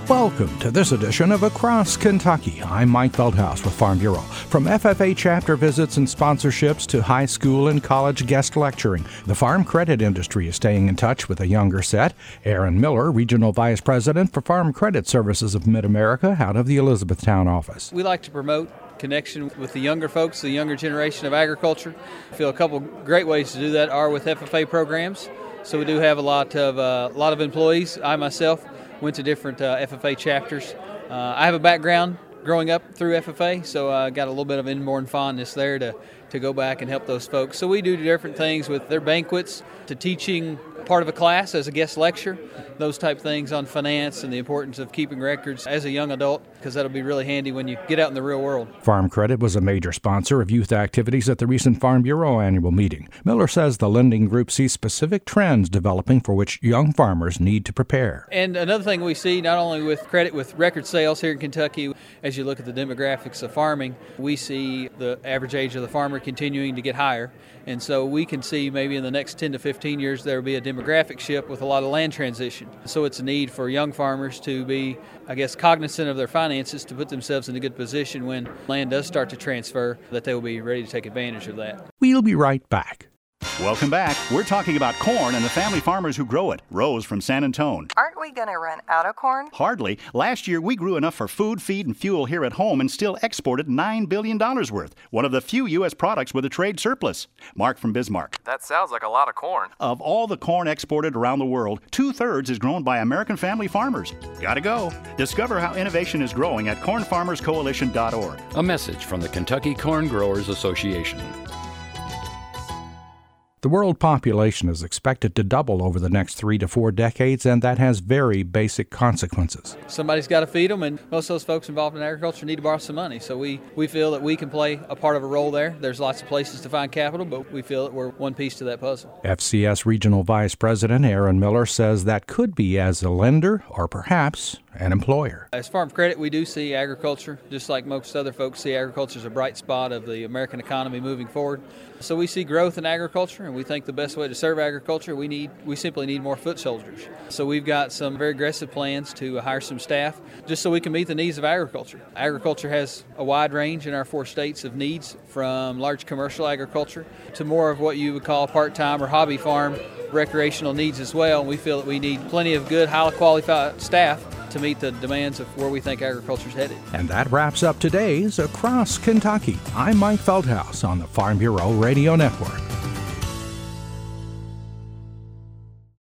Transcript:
Welcome to this edition of Across Kentucky. I'm Mike Veldhouse with Farm Bureau. From FFA chapter visits and sponsorships to high school and college guest lecturing, the farm credit industry is staying in touch with a younger set. Aaron Miller, Regional Vice President for Farm Credit Services of Mid-America out of the Elizabethtown office. We like to promote connection with the younger folks, the younger generation of agriculture. I feel a couple great ways to do that are with FFA programs. So we do have a lot of employees. I myself went to different FFA chapters. I have a background growing up through FFA, so I got a little bit of inborn fondness there to go back and help those folks. So we do different things with their banquets, to teaching part of a class as a guest lecture, those type things on finance and the importance of keeping records as a young adult, because that'll be really handy when you get out in the real world. Farm Credit was a major sponsor of youth activities at the recent Farm Bureau annual meeting. Miller says the lending group sees specific trends developing for which young farmers need to prepare. And another thing we see, not only with credit with record sales here in Kentucky, as you look at the demographics of farming, we see the average age of the farmer continuing to get higher. And so we can see maybe in the next 10 to 15 years there will be a demographic shift with a lot of land transition. So it's a need for young farmers to be, cognizant of their finances, to put themselves in a good position when land does start to transfer, that they will be ready to take advantage of that. We'll be right back. Welcome back. We're talking about corn and the family farmers who grow it. Rose from San Antone. Aren't we going to run out of corn? Hardly. Last year, we grew enough for food, feed, and fuel here at home and still exported $9 billion worth, one of the few U.S. products with a trade surplus. Mark from Bismarck. That sounds like a lot of corn. Of all the corn exported around the world, 2/3 is grown by American family farmers. Gotta go. Discover how innovation is growing at cornfarmerscoalition.org. A message from the Kentucky Corn Growers Association. The world population is expected to double over the next 3 to 4 decades, and that has very basic consequences. Somebody's got to feed them, and most of those folks involved in agriculture need to borrow some money. So we feel that we can play a part of a role there. There's lots of places to find capital, but we feel that we're one piece to that puzzle. FCS Regional Vice President Aaron Miller says that could be as a lender or perhaps an employer. As Farm Credit, we do see agriculture, just like most other folks see agriculture as a bright spot of the American economy moving forward. So we see growth in agriculture, and we think the best way to serve agriculture, we simply need more foot soldiers. So we've got some very aggressive plans to hire some staff just so we can meet the needs of agriculture. Agriculture has a wide range in our 4 states of needs, from large commercial agriculture to more of what you would call part-time or hobby farm recreational needs as well. And we feel that we need plenty of good, highly qualified staff to meet the demands of where we think agriculture is headed. And that wraps up today's Across Kentucky. I'm Mike Veldhouse on the Farm Bureau Radio Network.